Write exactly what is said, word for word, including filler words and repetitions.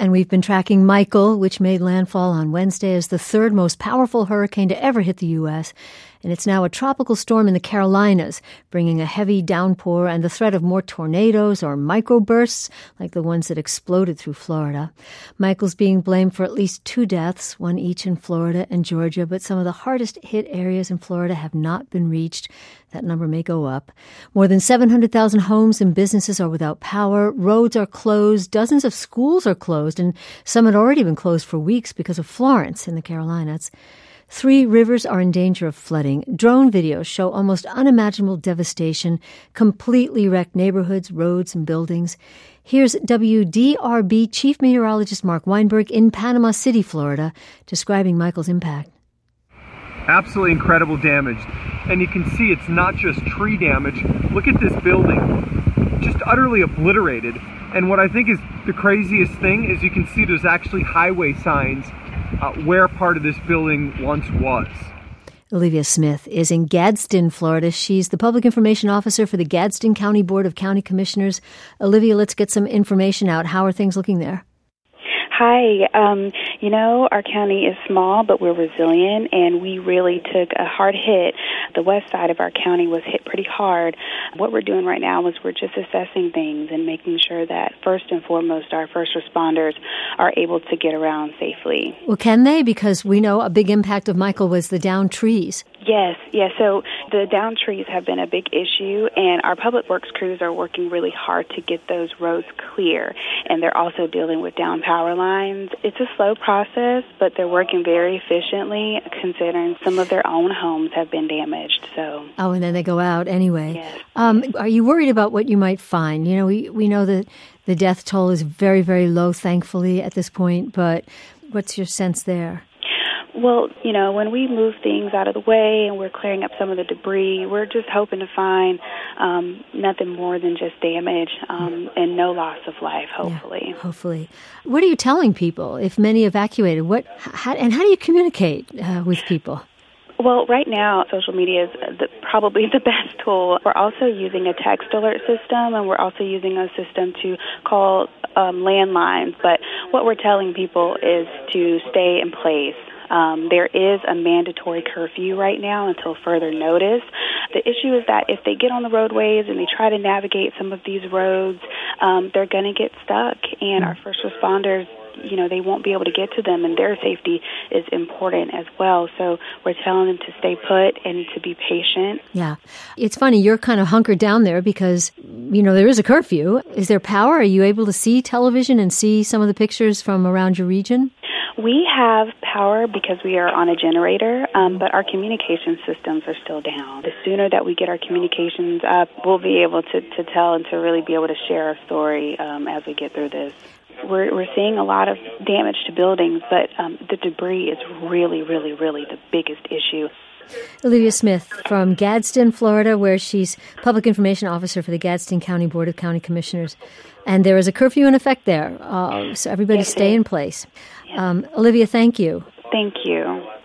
and we've been tracking Michael, which made landfall on Wednesday as the third most powerful hurricane to ever hit the U S, and it's now a tropical storm in the Carolinas, bringing a heavy downpour and the threat of more tornadoes or microbursts like the ones that exploded through Florida. Michael's being blamed for at least two deaths, one each in Florida and Georgia, but some of the hardest hit areas in Florida have not been reached. That number may go up. More than seven hundred thousand homes and businesses are without power. Roads are closed. Dozens of schools are closed, and some had already been closed for weeks because of Florence in the Carolinas. Three rivers are in danger of flooding. Drone videos show almost unimaginable devastation, completely wrecked neighborhoods, roads, and buildings. Here's W D R B Chief Meteorologist Mark Weinberg in Panama City, Florida, describing Michael's impact. Absolutely incredible damage. And you can see it's not just tree damage. Look at this building, just utterly obliterated. And what I think is the craziest thing is you can see there's actually highway signs uh, where part of this building once was. Olivia Smith is in Gadsden, Florida. She's the Public Information Officer for the Gadsden County Board of County Commissioners. Olivia, let's get some information out. How are things looking there? Hi. Um, you know, our county is small, but we're resilient, and we really took a hard hit. The west side of our county was hit pretty hard. What we're doing right now is we're just assessing things and making sure that, first and foremost, our first responders are able to get around safely. Well, can they? Because we know a big impact of Michael was the downed trees. Yes, yes. So the downed trees have been a big issue, and our public works crews are working really hard to get those roads clear, and they're also dealing with downed power lines. It's a slow process, but they're working very efficiently, considering some of their own homes have been damaged. So, oh, and then they go out anyway. Yes. Um, are you worried about what you might find? You know, we we know that the death toll is very, very low, thankfully, at this point. But what's your sense there? Well, you know, when we move things out of the way and we're clearing up some of the debris, we're just hoping to find um, nothing more than just damage um, and no loss of life, hopefully. Yeah, hopefully. What are you telling people if many evacuated? What how, and how do you communicate uh, with people? Well, right now, social media is the, probably the best tool. We're also using a text alert system, and we're also using a system to call um, landlines. But what we're telling people is to stay in place. Um, there is a mandatory curfew right now until further notice. The issue is that if they get on the roadways and they try to navigate some of these roads, um, they're going to get stuck, and our first responders, you know, they won't be able to get to them, and their safety is important as well. So we're telling them to stay put and to be patient. Yeah. It's funny, you're kind of hunkered down there because, you know, there is a curfew. Is there power? Are you able to see television and see some of the pictures from around your region? We have power because we are on a generator, um, but our communication systems are still down. The sooner that we get our communications up, we'll be able to, to tell and to really be able to share our story um, as we get through this. We're, we're seeing a lot of damage to buildings, but um, the debris is really, really, really the biggest issue. Olivia Smith from Gadsden, Florida, where she's Public Information Officer for the Gadsden County Board of County Commissioners. And there is a curfew in effect there, uh, so everybody yes, stay in place. Yes. Um, Olivia, thank you. Thank you.